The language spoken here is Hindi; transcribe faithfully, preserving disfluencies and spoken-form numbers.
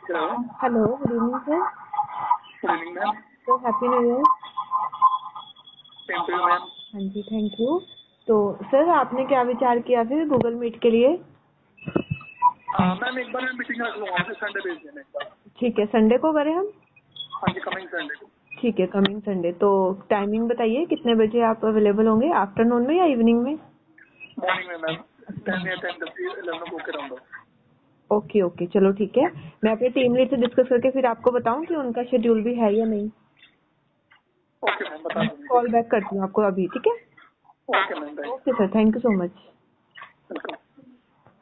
Hello. Hello, good evening sir. Good evening ma'am. Sir happy new year. Same to you ma'am. हाँ जी, थैंक यू। तो सर आपने क्या विचार किया फिर गूगल मीट के लिए? मैम एक बार मैं मीटिंग रख लूंगा, मुझे संडे भेज देना एक बार। ठीक है, संडे को करें हम? हाँ जी, कमिंग संडे को। ठीक है, कमिंग संडे। तो टाइमिंग बताइए कितने बजे आप अवेलेबल होंगे, आफ्टरनून में या इवनिंग में? मॉर्निंग में मैम, टेन या ten thirty eleven o'clock around. Okay okay, चलो ठीक है। मैं अपने टीम लीड से डिस्कस करके फिर आपको बताऊं कि उनका शेड्यूल भी है या नहीं। ओके मैम, बता दूंगी। कॉल बैक करती हूँ आपको अभी, ठीक है? Okay ma'am, right. Okay sir, thank you so much. Welcome.